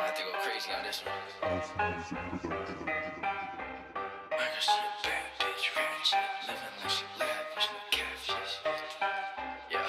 I have to go crazy on this one. I guess she a bad bitch, ratchet, living like she lavish, no catfish. Yeah.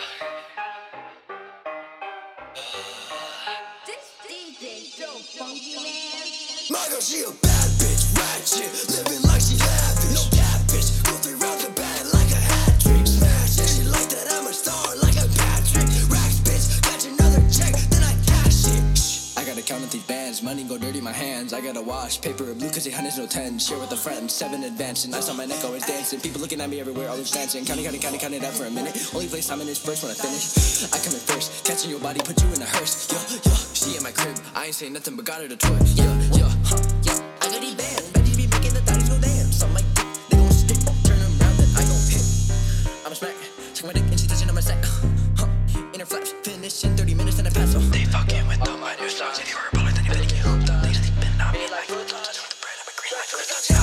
This DJ so funky, man. My girl, she a bad bitch, ratchet, living like she lavish, no catfish. Go 3 rounds of bad like a hat trick, smash it. She like that I'm a star like a Patrick. Racks, bitch, catch another check, then I cash it. I gotta count up these bands, money go dirty my hands. I gotta wash paper blue cause 800's no 10. Share with a friend, 7 advancing. Ice on my neck always dancing. People looking at me everywhere, always dancing. Counting it out for a minute. Only place I'm in is first when I finish. I come in first, catching your body, put you in a hearse. Yeah, she in my crib, I ain't saying nothing but got her to twerk. Yeah, I got these bands, bitches be making the thotties go damn. Some like they gon' stick, turn them round, then I gon' hit. I'm a smack, check my dick and she touching on my sack. In her flaps, finish in 30 minutes and I pass on. They fucking with the minor songs. If you were a bullet, then you better get hooked up. They been on me like foot touch. With the bread, I'm a green light for the touch.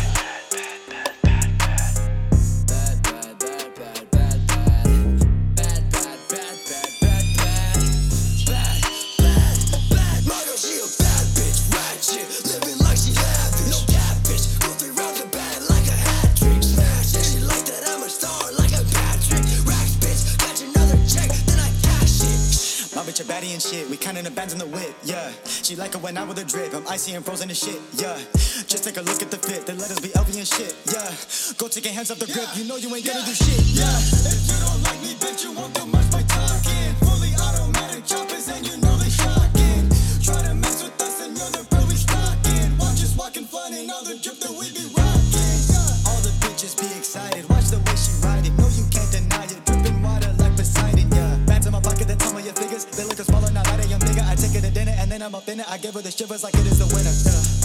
My girl, she a bad bitch, ratchet, living like she lavish, no catfish. Go 3 rounds of bad like a hat trick, smash it. She like that I'm a star like a Patrick. Racks, bitch, catch another check, then I cash it. My bitch a baddie and shit, we kinda in the bands in the whip, yeah. She like it when I'm with a drip, I'm icy and frozen and shit, yeah. Just take a look at the fit, the letters be LV and shit, yeah. Go take your hands off the grip, you know you ain't gonna do shit, yeah. If you don't like me, bitch, you won't do much by talking. Fully automatic choppers and you know they shocking. Try to mess with us and you're the bro we stalking. Watch us walking flying all the drip that we be rocking, yeah. All the bitches be excited, watch the way she ride it, no you can't deny it. Dripping water like Poseidon, yeah. Bands in my pocket that tell me your figures, they look smaller, now that a young nigga. I take her to dinner and then I'm up in it, I give her the shivers like it is the winter, yeah.